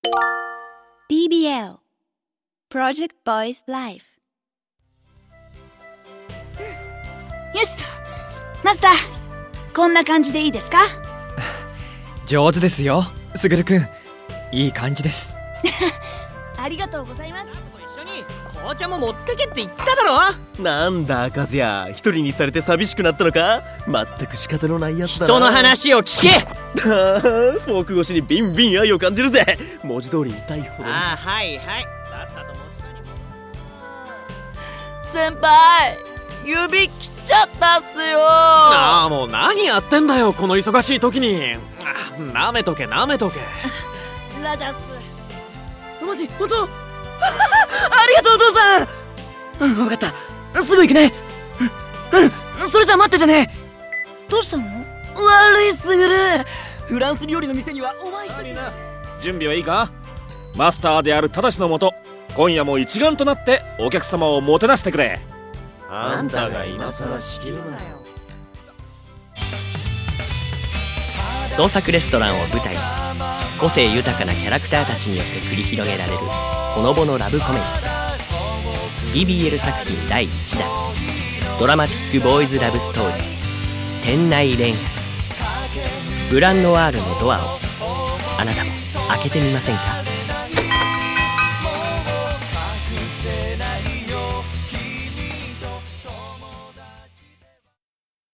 DBL Project Boys Life。 よしと、マスター、こんな感じでいいですか？ 上手ですよ、すぐるくん。いい感じです。 ありがとうございます。 一緒に紅茶も持ってけって言っただろ。 なんだ和也、一人にされて寂しくなったのか？全く仕方のないやつだな。 人の話を聞け。 フォーク越しにビンビン愛を感じるぜ。文字通り痛いほど。 ああ、はいはい。さっさと持ちなにも。 先輩、指切っちゃったっすよ。 ああ、もう何やってんだよ、この忙しい時に。なめとけなめとけ。 ラジャス。マジ本当？ありがとうお父さん。分かった、すぐ行くね。それじゃ待っててね。 どうしたの？ 悪いすぐる。フランス料理の店にはお前一人。 準備はいいか？マスターである正のもと、今夜も一丸となってお客様をもてなしてくれ。 あんたが今さら仕切るなよ。 創作レストランを舞台に個性豊かなキャラクターたちによって繰り広げられるほのぼのラブコメディ。 DBL 作品第1弾ドラマティックボーイズラブストーリー店内恋愛。ブランノワールのドアをあなたも開けてみませんか？